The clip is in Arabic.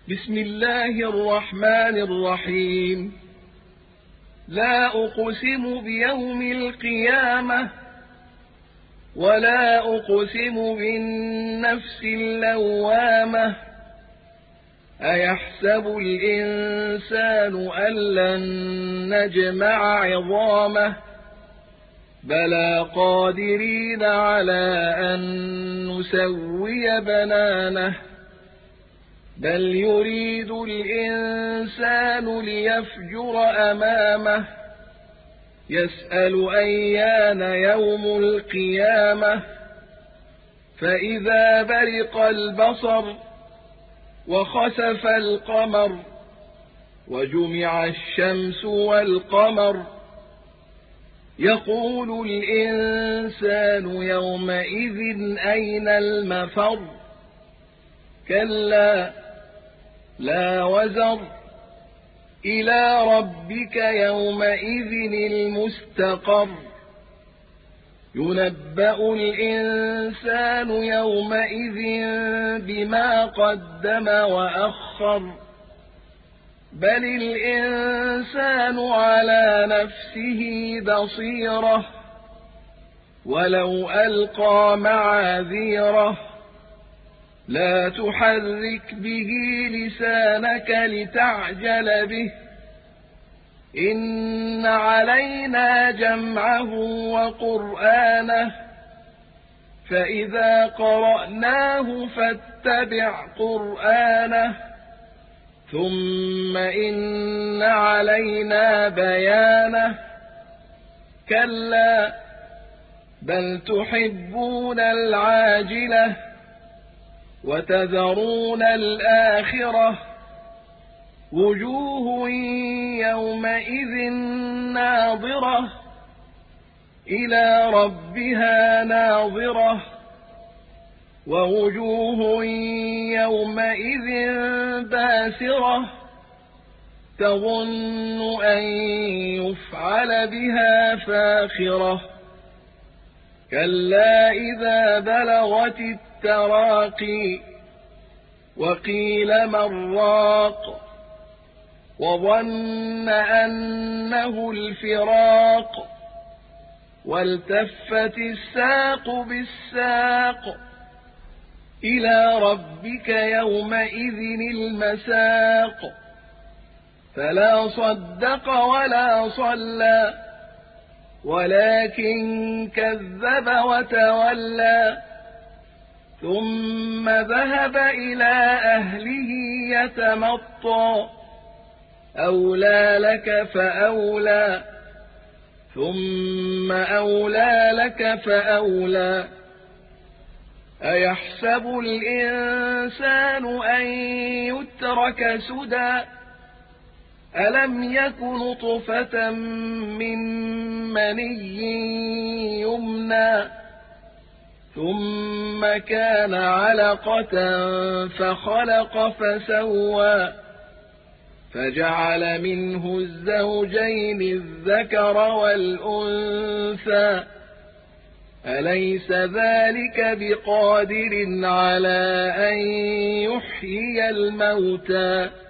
بسم الله الرحمن الرحيم. لا أقسم بيوم القيامة ولا أقسم بالنفس اللوامة أيحسب الإنسان أن لن نجمع عظامه بلى قادرين على أن نسوي بنانه بل يريد الإنسان ليفجر أمامه يسأل أيان يوم القيامة فإذا برق البصر وخسف القمر وجمع الشمس والقمر يقول الإنسان يومئذ أين المفر كلا لا وزر إلى ربك يومئذ المستقر ينبأ الإنسان يومئذ بما قدم وأخر بل الإنسان على نفسه بصيرة ولو ألقى معاذيره لا تحرك به لسانك لتعجل به إن علينا جمعه وقرآنه فإذا قرأناه فاتبع قرآنه ثم إن علينا بيانه كلا بل تحبون العاجلة وتذرون الآخرة وجوه يومئذ ناظرة إلى ربها ناظرة ووجوه يومئذ باسرة تظن أن يفعل بها فاقرة كلا إذا بلغت التراقي وقيل من راق وظن أنه الفراق والتفت الساق بالساق إلى ربك يومئذ المساق فلا صدق ولا صلى ولكن كذب وتولى ثم ذهب إلى أهله يتمطى أولى لك فأولى ثم أولى لك فأولى أيحسب الإنسان أن يترك سدى ألم يك نطفة من مني يمنى ثم كان علقة فخلق فسوى فجعل منه الزوجين الذكر والأنثى أليس ذلك بقادر على أن يحيي الموتى